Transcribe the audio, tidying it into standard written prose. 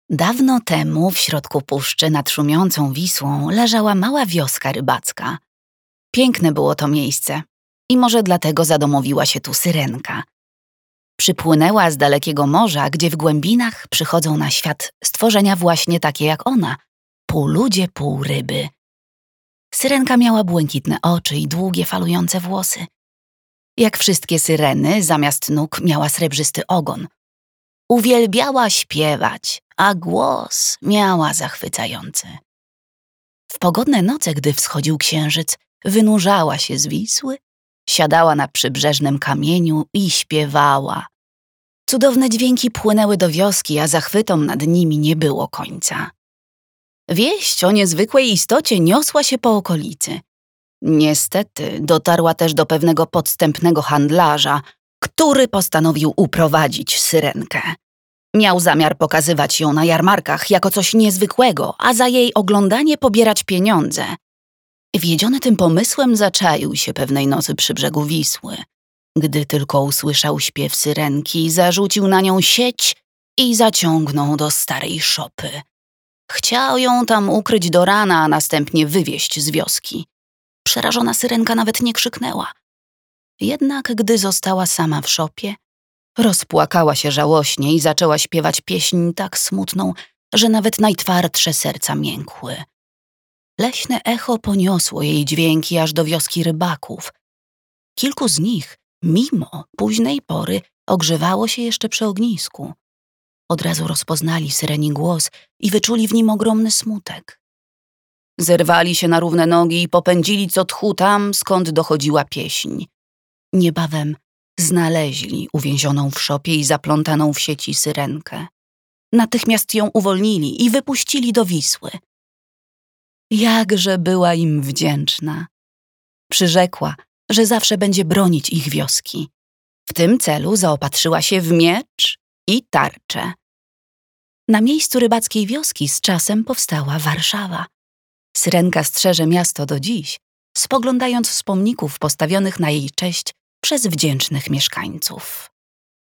Dawno temu w środku puszczy nad szumiącą Wisłą leżała mała wioska rybacka. Piękne było to miejsce i może dlatego zadomowiła się tu Syrenka. Przypłynęła z dalekiego morza, gdzie w głębinach przychodzą na świat stworzenia właśnie takie jak ona, pół ludzie, pół ryby. Syrenka miała błękitne oczy i długie falujące włosy. Jak wszystkie syreny, zamiast nóg miała srebrzysty ogon. Uwielbiała śpiewać, a głos miała zachwycający. W pogodne noce, gdy wschodził księżyc, wynurzała się z Wisły, siadała na przybrzeżnym kamieniu i śpiewała. Cudowne dźwięki płynęły do wioski, a zachwytom nad nimi nie było końca. Wieść o niezwykłej istocie niosła się po okolicy. Niestety dotarła też do pewnego podstępnego handlarza, który postanowił uprowadzić Syrenkę. Miał zamiar pokazywać ją na jarmarkach jako coś niezwykłego, a za jej oglądanie pobierać pieniądze. Wiedziony tym pomysłem zaczaił się pewnej nocy przy brzegu Wisły. Gdy tylko usłyszał śpiew Syrenki, zarzucił na nią sieć i zaciągnął do starej szopy. Chciał ją tam ukryć do rana, a następnie wywieźć z wioski. Przerażona Syrenka nawet nie krzyknęła. Jednak gdy została sama w szopie, rozpłakała się żałośnie i zaczęła śpiewać pieśń tak smutną, że nawet najtwardsze serca miękły. Leśne echo poniosło jej dźwięki aż do wioski rybaków. Kilku z nich, mimo późnej pory, ogrzewało się jeszcze przy ognisku. Od razu rozpoznali Syreni głos i wyczuli w nim ogromny smutek. Zerwali się na równe nogi i popędzili co tchu tam, skąd dochodziła pieśń. Niebawem znaleźli uwięzioną w szopie i zaplątaną w sieci Syrenkę. Natychmiast ją uwolnili i wypuścili do Wisły. Jakże była im wdzięczna. Przyrzekła, że zawsze będzie bronić ich wioski. W tym celu zaopatrzyła się w miecz i tarczę. Na miejscu rybackiej wioski z czasem powstała Warszawa. Syrenka strzeże miasto do dziś, spoglądając z pomników postawionych na jej cześć przez wdzięcznych mieszkańców.